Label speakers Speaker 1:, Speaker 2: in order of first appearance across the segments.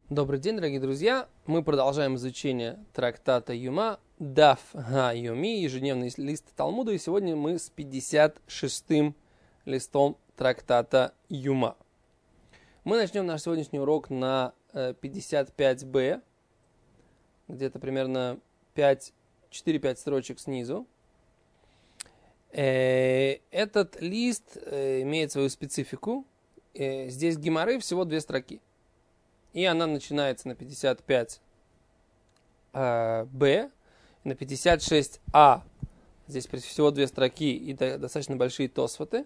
Speaker 1: Добрый день, дорогие друзья! Мы продолжаем изучение трактата Юма, Даф Га-Юми, ежедневный лист Талмуда, и сегодня мы с 56-м листом трактата Юма. Мы начнем наш сегодняшний урок на 55б, где-то примерно 4-5 строчек снизу. Этот лист имеет свою специфику. Здесь геморрей всего 2 строки. И она начинается на 55б, на 56а. Здесь всего 2 строки и достаточно большие тосфоты.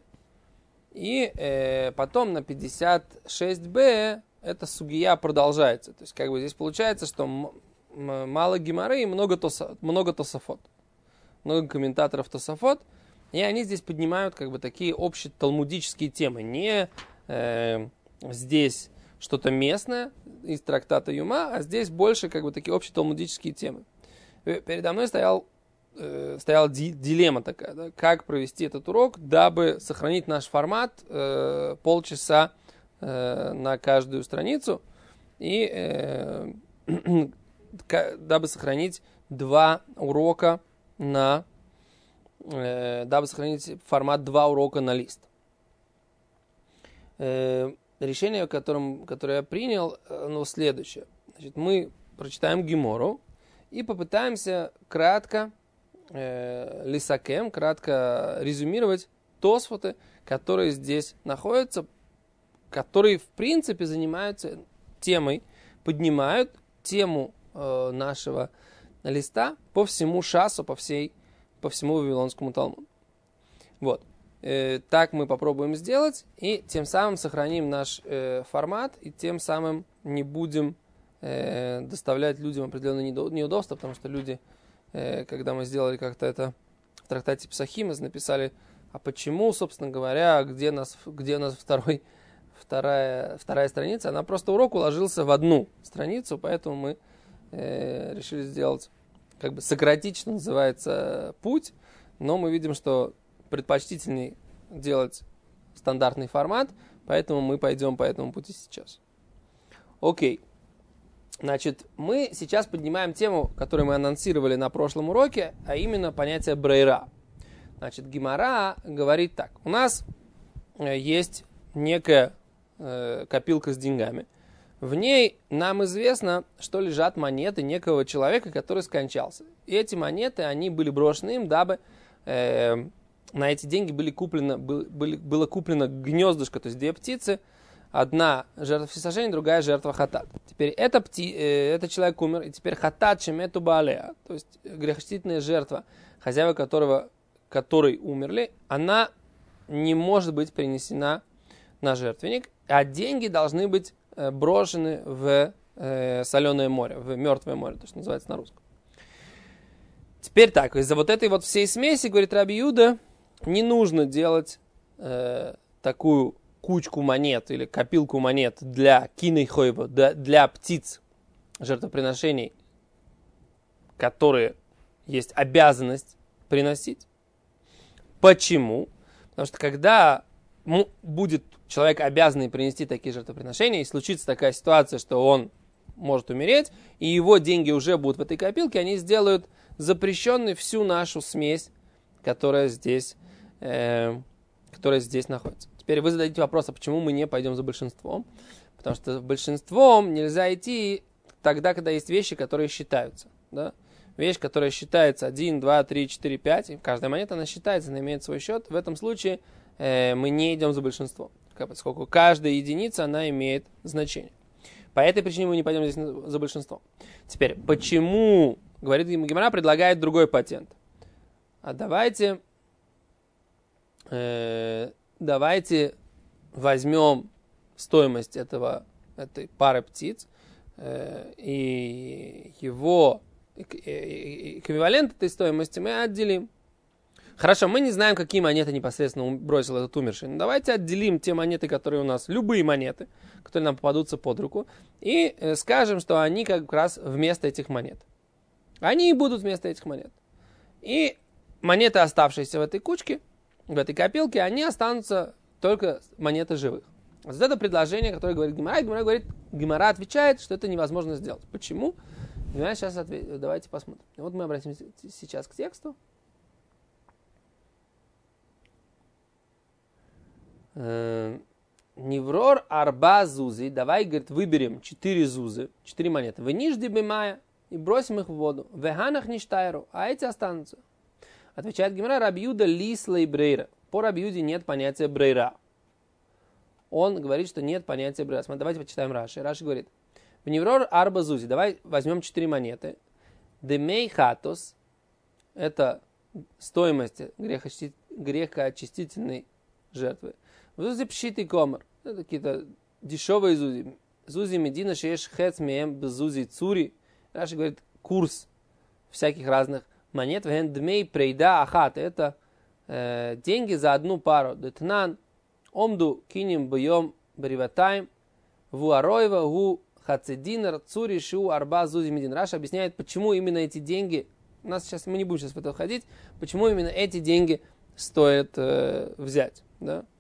Speaker 1: И потом на 56б эта сугия продолжается. То есть как бы здесь получается, что мало геморрей и много тософот. Много комментаторов тософот. И они здесь поднимают как бы такие общие талмудические темы. Не здесь что-то местное из трактата Юма, а здесь больше как бы такие общие талмудические темы. Передо мной стояла дилемма такая, да, как провести этот урок, дабы сохранить наш формат полчаса на каждую страницу и дабы сохранить 2 урока дабы сохранить формат 2 урока на лист. Решение, которое я принял, следующее. Значит, мы прочитаем Гемору и попытаемся кратко резюмировать тосфоты, которые здесь находятся, которые в принципе занимаются темой, поднимают тему нашего листа по всему шасу, по всему Вавилонскому Талмуду. Вот. Так мы попробуем сделать, и тем самым сохраним наш формат, и тем самым не будем доставлять людям определенные неудобства, потому что люди, когда мы сделали как-то это в трактате Псахим, написали, а почему, собственно говоря, где у нас вторая страница, она просто урок уложился в одну страницу, поэтому мы решили сделать, как бы сократить, что называется, путь, но мы видим, что предпочтительнее делать стандартный формат, поэтому мы пойдем по этому пути сейчас. Окей. Значит, мы сейчас поднимаем тему, которую мы анонсировали на прошлом уроке, а именно понятие брейра. Значит, Гемара говорит так. У нас есть некая копилка с деньгами. В ней нам известно, что лежат монеты некого человека, который скончался. И эти монеты, они были брошены им, дабы на эти деньги было куплено гнездышко, то есть 2 птицы, одна жертва всесожжения, другая жертва хатат. Теперь этот человек умер, и теперь хатат шемету баалеа, то есть грехочтительная жертва, хозяева которой умерли, она не может быть принесена на жертвенник, а деньги должны быть брошены в соленое море, в мертвое море, то, что называется на русском. Теперь так, из-за вот этой вот всей смеси, говорит Раби Юда, не нужно делать такую кучку монет или копилку монет для кинейхойва, для птиц жертвоприношений, которые есть обязанность приносить. Почему? Потому что когда будет человек обязанный принести такие жертвоприношения, и случится такая ситуация, что он может умереть, и его деньги уже будут в этой копилке, они сделают запрещенной всю нашу смесь, которая здесь находится. Теперь вы зададите вопрос, а почему мы не пойдем за большинством? Потому что большинством нельзя идти тогда, когда есть вещи, которые считаются. Да? Вещь, которая считается 1, 2, 3, 4, 5, и каждая монета, она считается, она имеет свой счет. В этом случае мы не идем за большинством, поскольку каждая единица, она имеет значение. По этой причине мы не пойдем здесь за большинством. Теперь, почему, говорит Гемара, предлагает другой патент? А давайте возьмем стоимость этой пары птиц и его эквивалент этой стоимости мы отделим. Хорошо, мы не знаем, какие монеты непосредственно бросил этот умерший. Но давайте отделим те монеты, которые у нас, любые монеты, которые нам попадутся под руку, и скажем, что они как раз вместо этих монет. Они и будут вместо этих монет. И монеты, оставшиеся в этой кучке, в этой копилке, они останутся только монеты живых. Вот это предложение, которое говорит Гемара отвечает, что это невозможно сделать. Почему? Гемара сейчас ответит. Давайте посмотрим. Вот мы обратимся сейчас к тексту. Неврор арба зузи. Давай, говорит, выберем 4 зузы, 4 монеты. Венижди бимая. И бросим их в воду. Веганах ништайру. А эти останутся. Отвечает Гемара: Раби Юда лисла и брейра. По Раби Юде нет понятия брейра. Он говорит, что нет понятия брейра. Смотрите, давайте почитаем Раши. Раши говорит: в неврор арба зузи. Давай возьмем 4 монеты. Демей хатос. Это стоимость грехоочистительной жертвы. Зузи пшит и комар. Это какие-то дешевые зузи. Зузи медина шееш хэц меем без зузи цури. Раши говорит, курс всяких разных монет. Дмей прейда ахат. Это деньги за одну пару. Детнан омду кинем бьем бриватайм вуароева гу хацединер цури шу арба зузи медин. Раши объясняет, почему именно эти деньги, мы не будем сейчас в это входить, почему именно эти деньги стоит взять. Да? То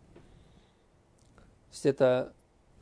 Speaker 1: есть это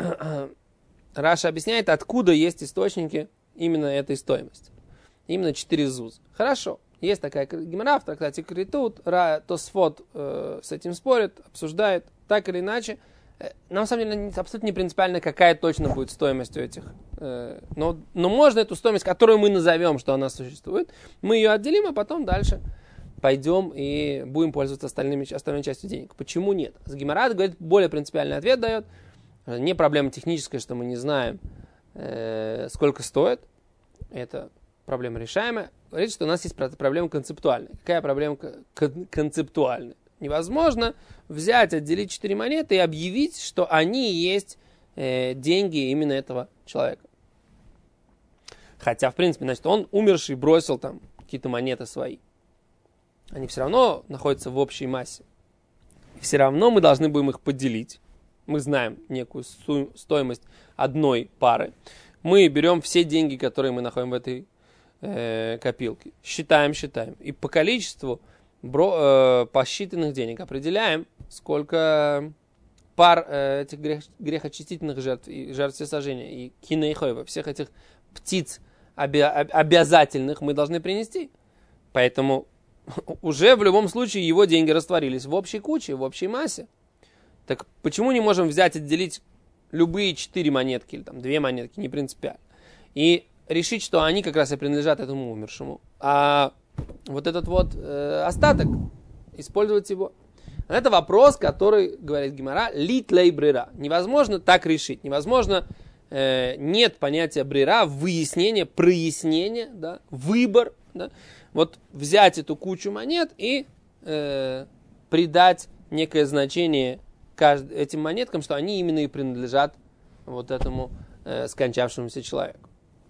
Speaker 1: Раша объясняет, откуда есть источники именно этой стоимости. Именно 4 зуз. Хорошо. Есть такая гемара в трактате Критут. Тосфот с этим спорит, обсуждает. Так или иначе. На самом деле абсолютно не принципиально, какая точно будет стоимость у этих. Но можно эту стоимость, которую мы назовем, что она существует, мы ее отделим, а потом дальше пойдем и будем пользоваться остальной частью денег. Почему нет? С Гемара говорит, более принципиальный ответ дает. Не проблема техническая, что мы не знаем, сколько стоит. Это проблема решаемая. Говорит, что у нас есть проблема концептуальная. Какая проблема концептуальная? Невозможно взять, отделить 4 монеты и объявить, что они есть деньги именно этого человека. Хотя, в принципе, значит, он умерший бросил там какие-то монеты свои. Они все равно находятся в общей массе. И все равно мы должны будем их поделить. Мы знаем некую стоимость одной пары. Мы берем все деньги, которые мы находим в этой копилке. Считаем. И по количеству посчитанных денег определяем, сколько пар этих грехочистительных жертв и жертв всесожжения и кинейхойва, всех этих птиц обязательных мы должны принести. Поэтому уже в любом случае его деньги растворились в общей куче, в общей массе. Так почему не можем взять и отделить любые 4 монетки или там 2 монетки, не принципиально, и решить, что они как раз и принадлежат этому умершему, а вот этот вот остаток, использовать его. Это вопрос, который, говорит Гемара, лит лей брера. Невозможно так решить. Невозможно, нет понятия брера, выяснения, прояснения, да, выбор. Да, вот взять эту кучу монет и придать некое значение этим монеткам, что они именно и принадлежат вот этому скончавшемуся человеку.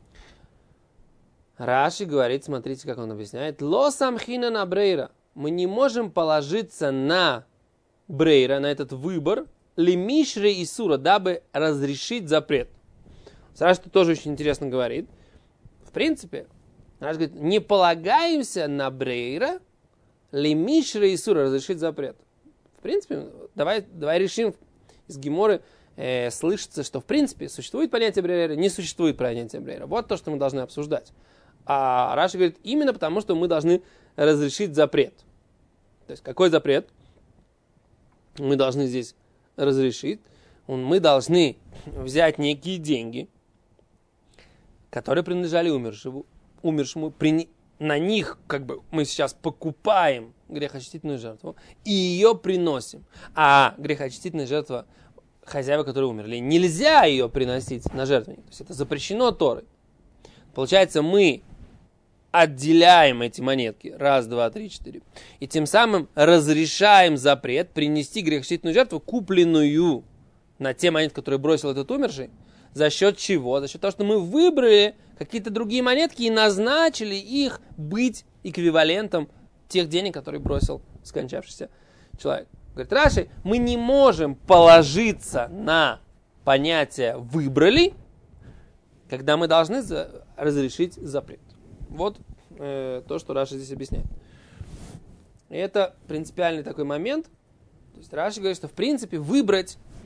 Speaker 1: Раши говорит, смотрите, как он объясняет. Ло самхина на брейра. Мы не можем положиться на брейра, на этот выбор, лимишре и сура, дабы разрешить запрет. Раши тоже очень интересно говорит. В принципе, Раши говорит, не полагаемся на брейра, лимишре и сура, разрешить запрет. В принципе, давай решим из Геморы слышится, что в принципе существует понятие брейра, не существует понятия брейра. Вот то, что мы должны обсуждать. А Раши говорит, именно потому, что мы должны разрешить запрет. То есть, какой запрет мы должны здесь разрешить? Мы должны взять некие деньги, которые принадлежали умершему. На них как бы мы сейчас покупаем грехочистительную жертву и ее приносим. А грехочистительная жертва хозяева, которые умерли, нельзя ее приносить на жертвенник. То есть, это запрещено Торой. Получается, мы отделяем эти монетки. 1, 2, 3, 4. И тем самым разрешаем запрет принести грехочистительную жертву, купленную на те монеты, которые бросил этот умерший. За счет чего? За счет того, что мы выбрали какие-то другие монетки и назначили их быть эквивалентом тех денег, которые бросил скончавшийся человек. Говорит Раши, мы не можем положиться на понятие «выбрали», когда мы должны разрешить запрет. Вот то, что Раши здесь объясняет. И это принципиальный такой момент. То есть Раши говорит, что в принципе выбрать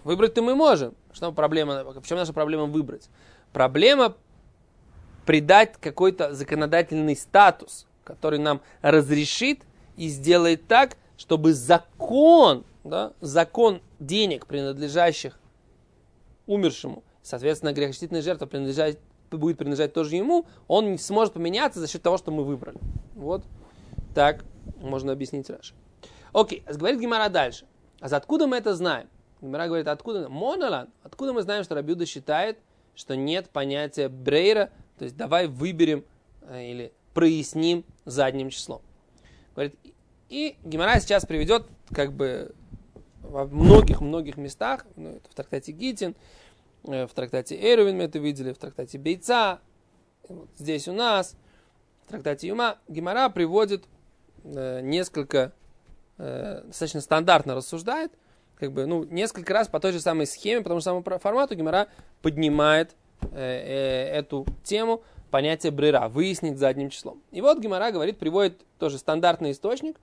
Speaker 1: Выбрать-то мы можем. Что проблема? В чем наша проблема выбрать? Проблема придать какой-то законодательный статус, который нам разрешит и сделает так, чтобы закон, да, закон денег, принадлежащих умершему, соответственно, грехочистительная жертва будет принадлежать тоже ему, он не сможет поменяться за счет того, что мы выбрали. Вот так можно объяснить Раши. Окей, говорит Гемара дальше. А откуда мы это знаем? Гемара говорит, откуда? Монолан. Откуда мы знаем, что Раби Юда считает, что нет понятия брейра, то есть давай выберем или проясним задним числом. Говорит, и Гемара сейчас приведет как бы во многих местах, это в трактате Гитин, в трактате Эрувин мы это видели, в трактате Бейца, вот здесь у нас, в трактате Юма, Гемара приводит несколько, достаточно стандартно рассуждает, как бы, несколько раз по той же самой схеме, по тому же самому формату Гемара поднимает эту тему, понятие брейра, выяснить задним числом. И вот Гемара говорит, приводит тоже стандартный источник.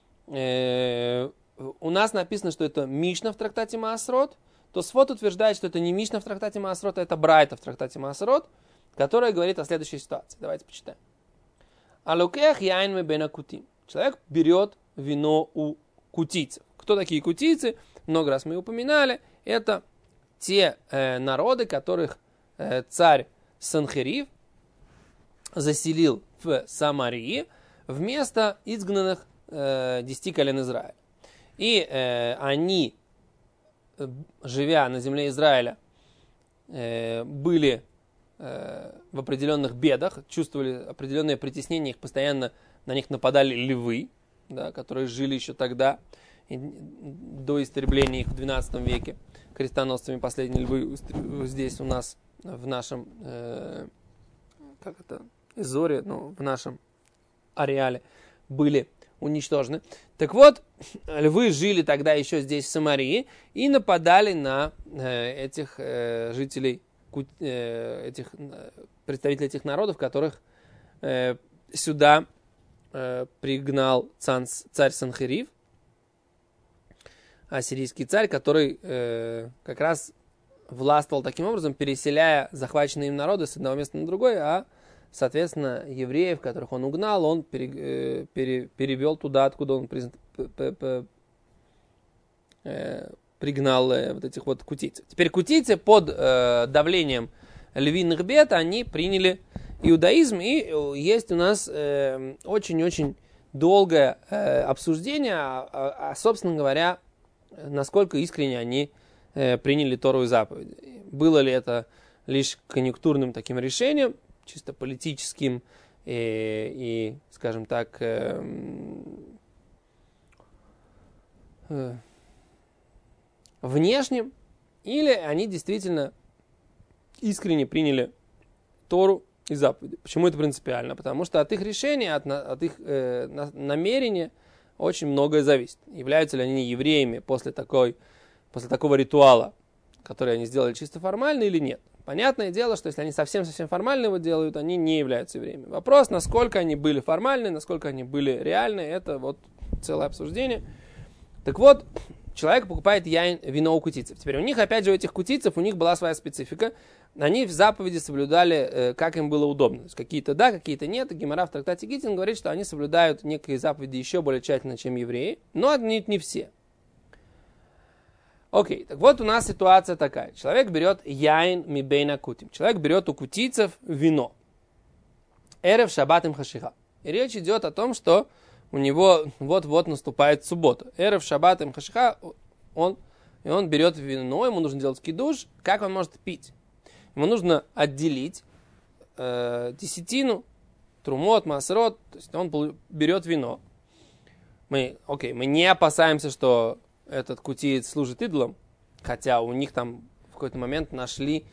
Speaker 1: У нас написано, что это Мишна в трактате Маасрот. Тосфот утверждает, что это не Мишна в трактате Маасрот, а это Брайта в трактате Маасрот, которая говорит о следующей ситуации. Давайте почитаем. Алукех яйн мебен акутим. Человек берет вино у кутийцев. Кто такие кутийцы? Много раз мы упоминали. Это те народы, которых царь Санхерив заселил в Самарии вместо изгнанных 10 колен Израиля. И они, живя на земле Израиля, были в определенных бедах, чувствовали определенное притеснение, их постоянно на них нападали львы, да, которые жили еще тогда, до истребления их в 12 веке крестоносцами. Последние львы здесь у нас в нашем Изоре, в нашем ареале были уничтожены. Так вот, львы жили тогда еще здесь, в Самарии, и нападали на этих жителей, этих представителей этих народов, которых сюда пригнал царь Санхерив, ассирийский царь, который как раз властвовал таким образом, переселяя захваченные им народы с одного места на другое, а соответственно, евреев, которых он угнал, он перевел туда, откуда он пригнал вот этих вот кутийцев. Теперь кутийцы под давлением львиных бед, они приняли иудаизм, и есть у нас очень-очень долгое обсуждение, собственно говоря, насколько искренне они приняли Тору и заповеди. Было ли это лишь конъюнктурным таким решением, чисто политическим и скажем так, внешним, или они действительно искренне приняли Тору и заповеди. Почему это принципиально? Потому что от их решения, от их намерения очень многое зависит. Являются ли они евреями после такого ритуала, который они сделали чисто формально, или нет. Понятное дело, что если они совсем-совсем формально его делают, они не являются евреями. Вопрос, насколько они были формальны, насколько они были реальны, это вот целое обсуждение. Так вот, человек покупает вино у кутийцев. Теперь у них, опять же, у этих кутийцев, у них была своя специфика. Они в заповеди соблюдали, как им было удобно. То есть какие-то да, какие-то нет. Гемара в трактате Гитин говорит, что они соблюдают некие заповеди еще более тщательно, чем евреи. Но не все. Окей, так вот у нас ситуация такая. Человек берет яин мибейна кутим. Человек берет у кутийцев вино. Эрев шаббат им хашиха. И речь идет о том, что у него вот-вот наступает суббота. Эрев шаббат им хашиха, он берет вино, ему нужно делать кидуш. Как он может пить? Ему нужно отделить десятину, трумот, масрот. То есть он берет вино. Мы не опасаемся, что этот кутиец служит идолам, хотя у них там в какой-то момент нашли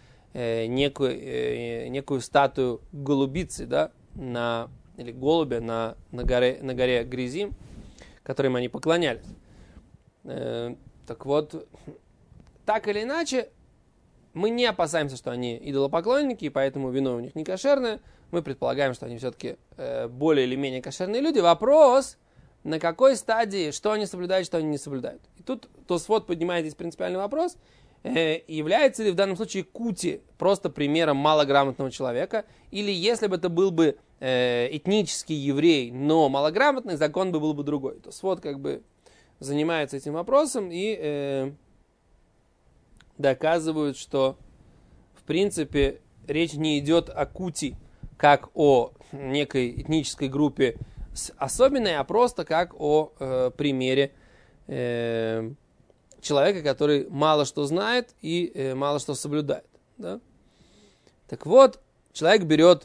Speaker 1: некую статую голубицы, да, или голубя на горе Гризим, которым они поклонялись. Так вот, так или иначе, мы не опасаемся, что они идолопоклонники, и поэтому вино у них не кошерное. Мы предполагаем, что они все-таки более или менее кошерные люди. Вопрос, на какой стадии, что они соблюдают, что они не соблюдают. И тут Тосфот поднимает здесь принципиальный вопрос. является ли в данном случае кути просто примером малограмотного человека, или если бы это был бы этнический еврей, но малограмотный, закон бы был бы другой. То есть вот как бы занимаются этим вопросом и доказывают, что в принципе речь не идет о кути, как о некой этнической группе особенной, а просто как о примере человека, который мало что знает и мало что соблюдает. Да? Так вот, человек берет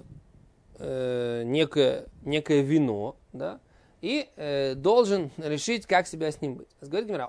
Speaker 1: некое вино, да, и должен решить, как себя с ним быть. Говорит Гемара,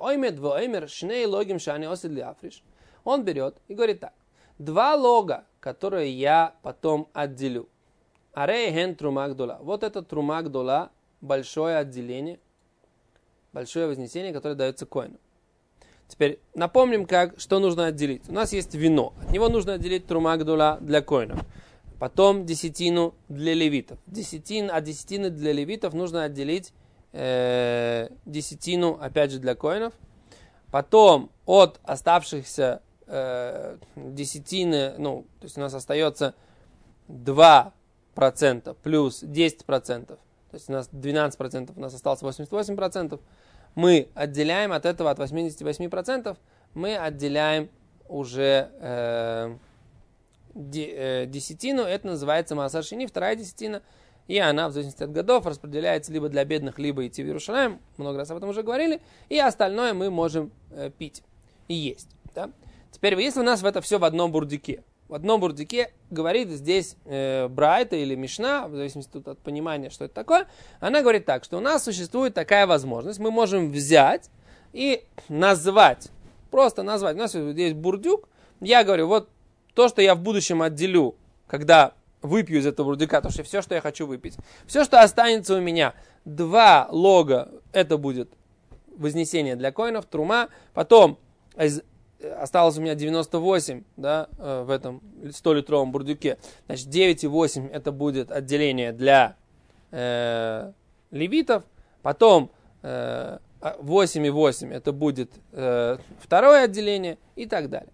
Speaker 1: он берет и говорит так: 2 лога, которые я потом отделю. Арейген трума гдола. Вот это трума гдола, большое отделение, большое вознесение, которое дается коэну. Теперь напомним, что нужно отделить. У нас есть вино. От него нужно отделить трума гдола для коэнов. Потом десятину для левитов. От десятины для левитов нужно отделить десятину, опять же, для коэнов. Потом от оставшихся десятины, то есть у нас остается 2% плюс 10%, то есть у нас 12%, у нас осталось 88%, мы отделяем от этого, от 88%, мы отделяем уже десятину, это называется маасар шени, 2 десятина, и она, в зависимости от годов, распределяется либо для бедных, либо идти в Иерусалим, много раз об этом уже говорили, и остальное мы можем пить и есть. Да? Теперь, если у нас это все в одном бурдике, говорит здесь Брайта или Мишна, в зависимости от понимания, что это такое, она говорит так, что у нас существует такая возможность, мы можем взять и назвать, просто назвать, у нас есть бурдюк, я говорю, вот то, что я в будущем отделю, когда выпью из этого бурдюка, то, что все, что я хочу выпить, все, что останется у меня, 2 лога, это будет вознесение для коинов, трума, потом осталось у меня 98, да, в этом 100-литровом бурдюке, значит 9,8 это будет отделение для левитов, потом 8,8 это будет второе отделение и так далее.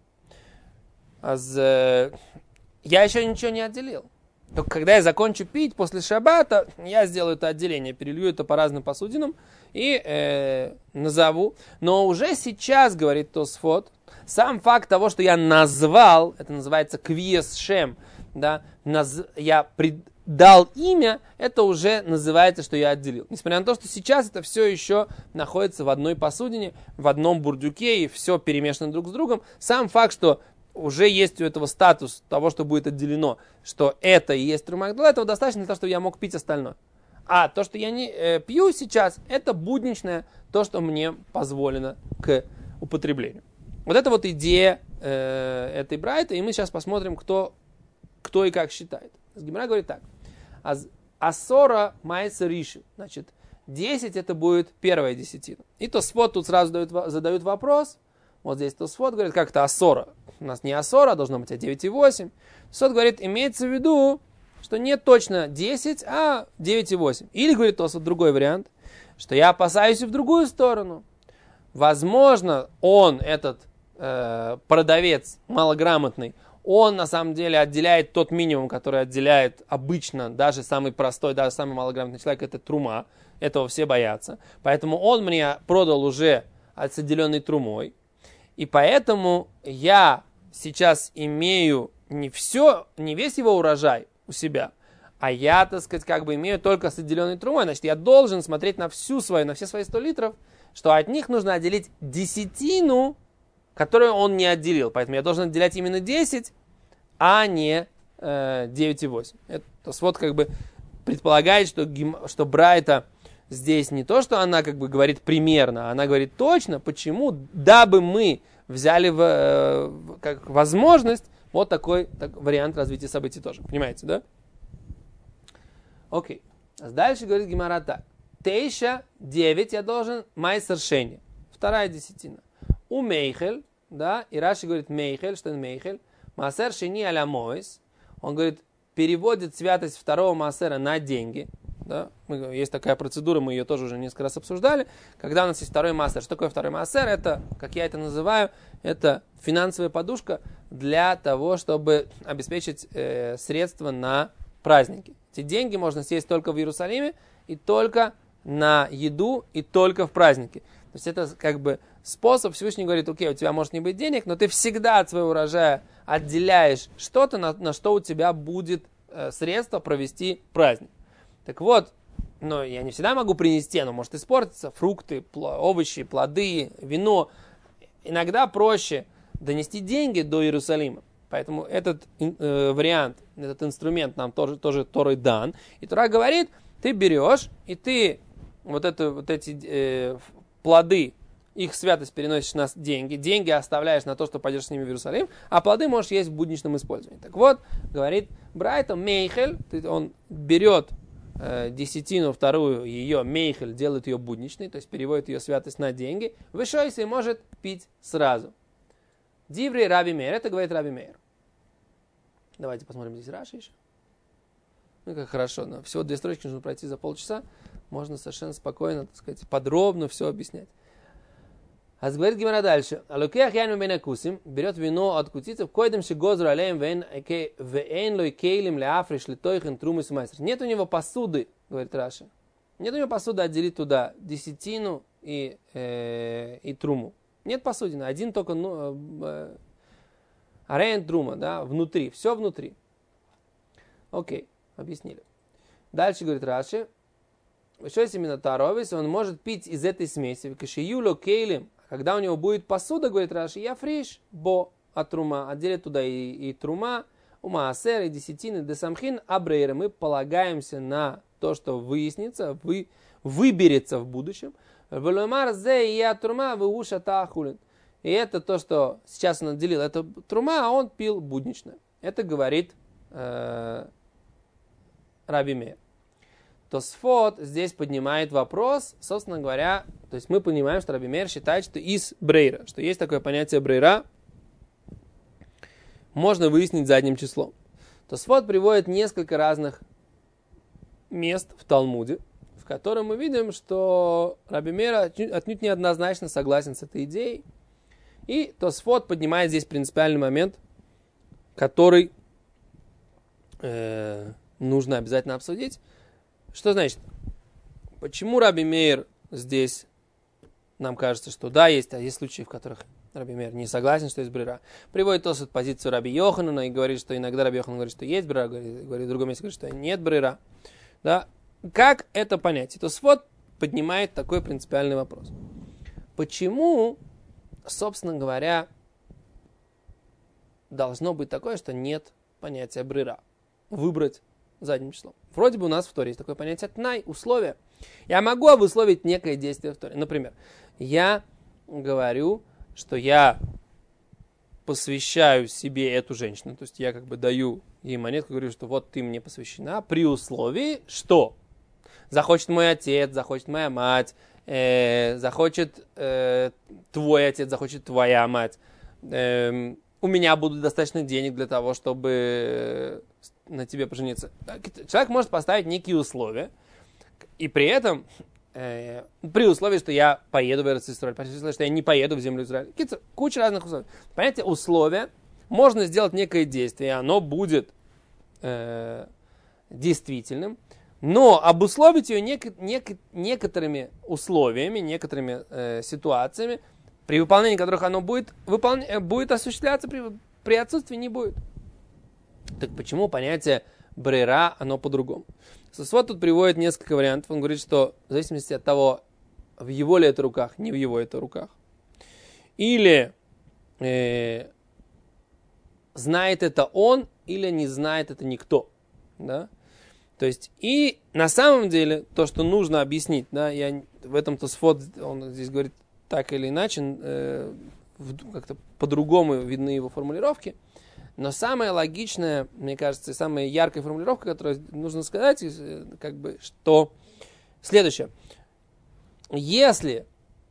Speaker 1: Я еще ничего не отделил. Только когда я закончу пить после шаббата, я сделаю это отделение, перелью это по разным посудинам и назову. Но уже сейчас, говорит Тосфот, сам факт того, что я назвал, это называется квиес шем, да, я дал имя, это уже называется, что я отделил. Несмотря на то, что сейчас это все еще находится в одной посудине, в одном бурдюке, и все перемешано друг с другом, сам факт, что уже есть у этого статус того, что будет отделено, что это и есть трума гдола, этого достаточно для того, чтобы я мог пить остальное. А то, что я не пью сейчас, это будничное, то, что мне позволено к употреблению. Вот это вот идея этой брайты, и мы сейчас посмотрим, кто и как считает. Гемара говорит так. Асора майса ришу. Значит, 10 это будет первая десятина. И Тосфот тут сразу задают вопрос. Вот здесь Тосфот говорит, как это асора. У нас не асора, должно быть 9,8. Тосфот говорит, имеется в виду, что не точно 10, а 9,8. Или, говорит Тосфот, другой вариант, что я опасаюсь и в другую сторону. Возможно, он, этот продавец малограмотный, он на самом деле отделяет тот минимум, который отделяет обычно даже самый простой, даже самый малограмотный человек, это трума. Этого все боятся. Поэтому он мне продал уже с отделенной трумой. И поэтому я сейчас имею не весь его урожай у себя, а я, так сказать, как бы имею только с отделенной трумой. Значит, я должен смотреть на все свои 100 литров, что от них нужно отделить десятину, которую он не отделил. Поэтому я должен отделять именно 10, а не 9,8. Это вот как бы предполагает, что Брайта здесь не то, что она как бы говорит примерно, она говорит точно, почему, дабы мы взяли как возможность вот такой вариант развития событий тоже. Понимаете, да? Окей. Дальше говорит Гемара так. 9 я должен майсер шени. 2 десятина. У мейхель, да, и Раши говорит мейхель, что это мейхель? Маасер шени аля мойс. Он говорит, переводит святость 2 маасера на деньги. Да? Есть такая процедура, мы ее тоже уже несколько раз обсуждали. Когда у нас есть второй маасер. Что такое второй маасер? Это, как я это называю, это финансовая подушка для того, чтобы обеспечить средства на праздники. Эти деньги можно съесть только в Иерусалиме и только на еду, и только в праздники. То есть это как бы способ, Всевышний говорит, окей, у тебя может не быть денег, но ты всегда от своего урожая отделяешь что-то, на что у тебя будет средство провести праздник. Так вот, но я не всегда могу принести, оно может испортиться, фрукты, овощи, плоды, вино. Иногда проще донести деньги до Иерусалима. Поэтому этот вариант, этот инструмент нам тоже Торой дан. И Тора говорит, ты берешь, и ты вот эти плоды, их святость переносишь на деньги, деньги оставляешь на то, что пойдешь с ними в Иерусалим, а плоды можешь есть в будничном использовании. Так вот, говорит Брайта, мейхель, он берет десятину вторую, ее мейхель, делает ее будничной, то есть переводит ее святость на деньги, вышойся и может пить сразу. Диври Раби Мейр, это говорит Раби Мейр. Давайте посмотрим здесь Раши еще. Ну, как хорошо, но всего 2 строчки нужно пройти за полчаса, можно совершенно спокойно, так сказать, подробно все объяснять. А говорит Гемара дальше. Алукех яйну бенакусим, берет вино от кутицев, койдем шигозру алеем вейн лой кейлим леафриш литойхен трумис майстер. Нет у него посуды, говорит Раши. Нет у него посуды отделить туда десятину и труму. Нет посудины, один только арейн трума, да, внутри, все внутри. Окей, объяснили. Дальше говорит Раши. Что есть именно таровис, он может пить из этой смеси, кашиюло кейлим. Когда у него будет посуда, говорит Раши, я фриш, бо от трума, отделит туда и трума, умаасер, и десятины, десамхин, абрейра. Мы полагаемся на то, что выяснится, выберется в будущем. Веломар зе и от трума выуша тахулин. И это то, что сейчас он отделил, это трума, а он пил буднично. Это говорит Раби Мейр. Тосфот здесь поднимает вопрос, собственно говоря, то есть мы понимаем, что Раби Мейр считает, что из брейра, что есть такое понятие брейра, можно выяснить задним числом. Тосфот приводит несколько разных мест в Талмуде, в котором мы видим, что Раби Мейр отнюдь неоднозначно согласен с этой идеей. И Тосфот поднимает здесь принципиальный момент, который нужно обязательно обсудить. Что значит? Почему Раби Мейр здесь нам кажется, что да, есть случаи, в которых Раби Мейр не согласен, что есть брейра. Приводит Тосфот позицию Раби Йоханана и говорит, что иногда Раби Йохан говорит, что есть брейра, говорит в другом месте, говорит, что нет брейра. Да? Как это понять? Тосфот поднимает такой принципиальный вопрос. Почему, собственно говоря, должно быть такое, что нет понятия брейра? Выбрать задним числом. Вроде бы у нас в Торе есть такое понятие тнай, условие. Я могу обусловить некое действие в Торе. Например, я говорю, что я посвящаю себе эту женщину, то есть я как бы даю ей монетку, говорю, что вот ты мне посвящена, при условии, что захочет мой отец, захочет моя мать, захочет твой отец, захочет твоя мать, у меня будут достаточно денег для того, чтобы на тебе пожениться. Человек может поставить некие условия, и при этом, при условии, что я поеду в Иерусалим, при условии, что я не поеду в землю Израиля. Куча разных условий. Понятие условия, можно сделать некое действие, оно будет действительным, но обусловить ее некоторыми условиями, некоторыми ситуациями, при выполнении которых оно будет осуществляться, при отсутствии не будет. Так почему понятие брейра, оно по-другому? Сосвот тут приводит несколько вариантов. Он говорит, что в зависимости от того, в его ли это руках, не в его это руках. Или знает это он, или не знает это никто. Да? То есть, и на самом деле, то, что нужно объяснить, да, в этом Тосфот, он здесь говорит так или иначе, как-то по-другому видны его формулировки. Но самая логичная, мне кажется, самая яркая формулировка, которую нужно сказать, как бы, что следующее. Если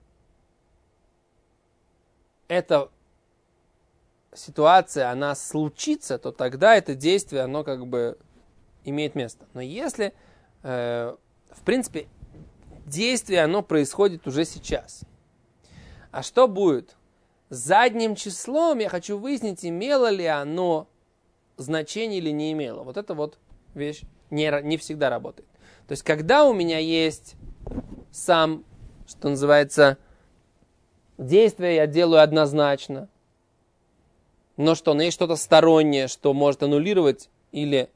Speaker 1: эта ситуация, она случится, то тогда это действие, оно как бы имеет место. Но если в принципе, действие, оно происходит уже сейчас. А что будет? Задним числом я хочу выяснить, имело ли оно значение или не имело. Вот эта вот вещь не всегда работает. То есть, когда у меня есть сам, что называется, действие я делаю однозначно, но есть что-то стороннее, что может аннулировать или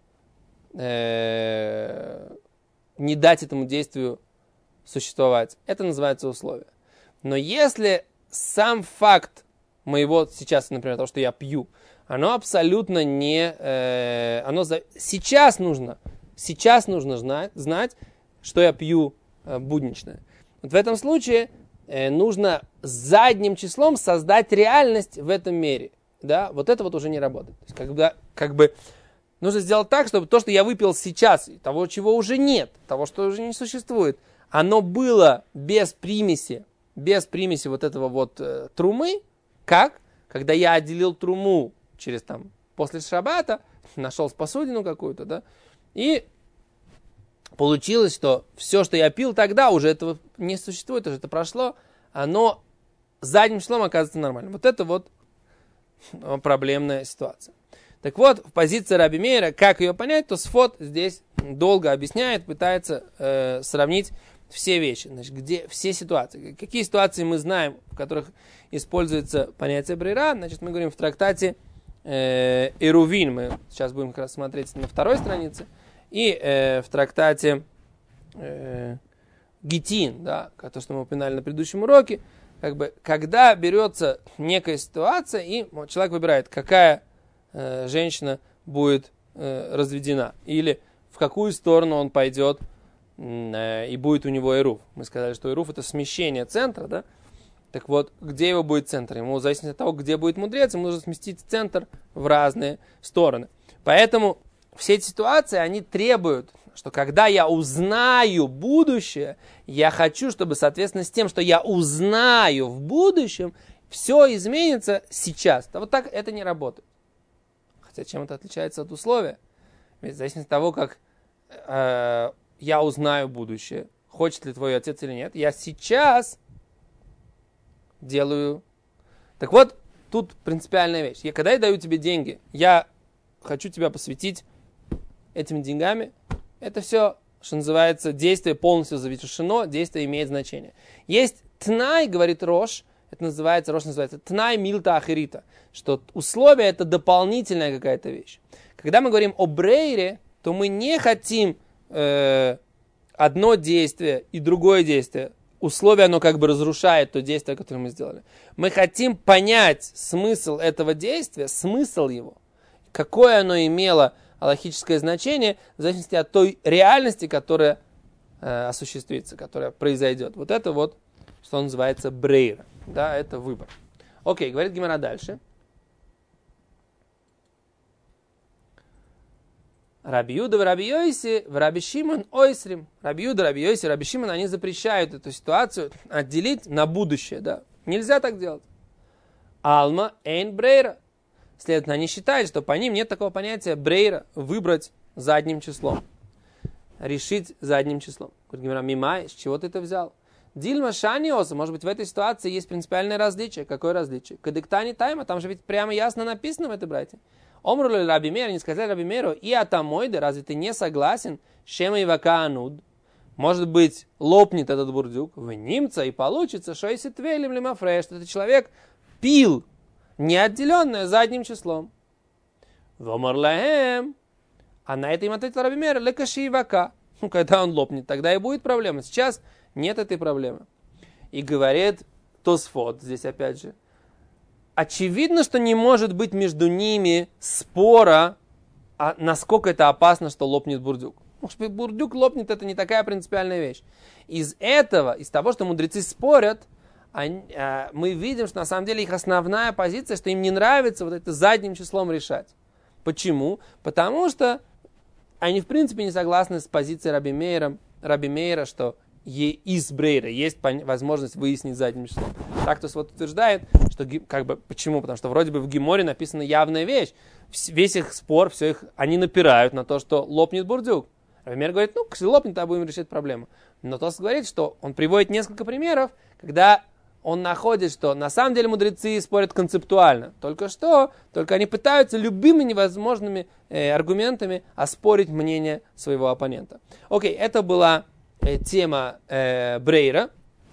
Speaker 1: не дать этому действию существовать. Это называется условие. Но если сам факт моего сейчас, например, того, что я пью, оно абсолютно не... Сейчас нужно знать, что я пью буднично. Вот в этом случае нужно задним числом создать реальность в этом мире. Да? Вот это вот уже не работает. То есть, как бы нужно сделать так, чтобы то, что я выпил сейчас, того, чего уже нет, того, что уже не существует, оно было без примеси вот этого вот трумы. Как? Когда я отделил труму после шаббата, нашел посудину какую-то, да, и получилось, что все, что я пил тогда, уже этого не существует, уже это прошло, оно задним числом оказывается нормальным. Вот это вот проблемная ситуация. Так вот, в позиции Раби Мейра, как ее понять, то Сфот здесь долго объясняет, пытается сравнить все вещи, значит, все ситуации. Какие ситуации мы знаем, в которых используется понятие брейра, значит, мы говорим в трактате Эрувин, мы сейчас будем как раз смотреть на второй странице, и в трактате Гитин, да, то, что мы упоминали на предыдущем уроке, когда берется некая ситуация, и человек выбирает, какая женщина будет разведена, или в какую сторону он пойдет, и будет у него эруф. Мы сказали, что эруф это смещение центра, да? Так вот, где его будет центр? Ему, в зависимости от того, где будет мудрец, ему нужно сместить центр в разные стороны. Поэтому все эти ситуации, они требуют, что когда я узнаю будущее, я хочу, чтобы, соответственно, с тем, что я узнаю в будущем, все изменится сейчас. А вот так это не работает. Хотя чем это отличается от условия? Ведь в зависимости от того, как я узнаю будущее, хочет ли твой отец или нет, я сейчас делаю. Так вот, тут принципиальная вещь. Когда я даю тебе деньги, я хочу тебя посвятить этими деньгами. Это все, что называется, действие полностью завершено, действие имеет значение. Есть тнай, говорит Рош, Рош называется тнай милта ахирита, что условие это дополнительная какая-то вещь. Когда мы говорим о брейре, то мы не хотим одно действие и другое действие. Условие, оно как бы разрушает то действие, которое мы сделали. Мы хотим понять смысл этого действия, смысл его, какое оно имело алахическое значение, в зависимости от той реальности, которая осуществится, которая произойдет. Вот это вот, что называется брейра. Да, это выбор. Окей, говорит Гемара дальше. Раби Юда, Раби Йоси, Раби Шимон, Ойсрим. Раби Юда, Раби Йоси, Раби Шимон, они запрещают эту ситуацию отделить на будущее. Да. Нельзя так делать. Алма эйн брейра. Следовательно, они считают, что по ним нет такого понятия брейра, выбрать задним числом. Решить задним числом. Говорит Гемара, мимай, с чего ты это взял? Дильма шаниоса, может быть, в этой ситуации есть принципиальное различие. Какое различие? Кадыктани тайма, там же ведь прямо ясно написано в этой брате. Омрули Раби Мейр, они сказали Раби Мейру, и атамойда, разве ты не согласен? Шема и вакаануд. Может быть, лопнет этот бурдюк в немца и получится, что если твейлем лимафреш, что этот человек пил неотделенное задним числом. Вомарлахем. А на это им ответил Раби Мейр, лекаши и вака. Когда он лопнет, тогда и будет проблема. Сейчас нет этой проблемы. И говорит Тосфот, здесь опять же, очевидно, что не может быть между ними спора, насколько это опасно, что лопнет бурдюк. Может быть, бурдюк лопнет, это не такая принципиальная вещь. Из того, что мудрецы спорят, мы видим, что на самом деле их основная позиция, что им не нравится вот это задним числом решать. Почему? Потому что они в принципе не согласны с позицией Раби Мейра, что из брейра есть возможность выяснить задним числом. Так то вот утверждает, что почему? Потому что вроде бы в Геморе написана явная вещь. Весь их спор, они напирают на то, что лопнет бурдюк. Раби Мейр говорит, ну, лопнет, а будем решать проблему. Но Тос говорит, что он приводит несколько примеров, когда он находит, что на самом деле мудрецы спорят концептуально. Только они пытаются любыми невозможными аргументами оспорить мнение своего оппонента. Окей, это была тема Брейра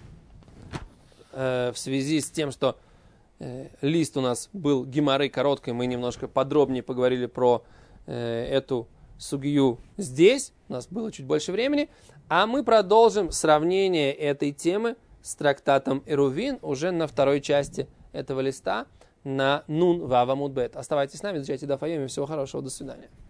Speaker 1: в связи с тем, что лист у нас был геморрей короткий, мы немножко подробнее поговорили про эту сугию здесь, у нас было чуть больше времени, а мы продолжим сравнение этой темы с трактатом Эрувин уже на второй части этого листа на Нун Вав Амуд Бет. Оставайтесь с нами, изучайте Даф Йоми. Всего хорошего, до свидания.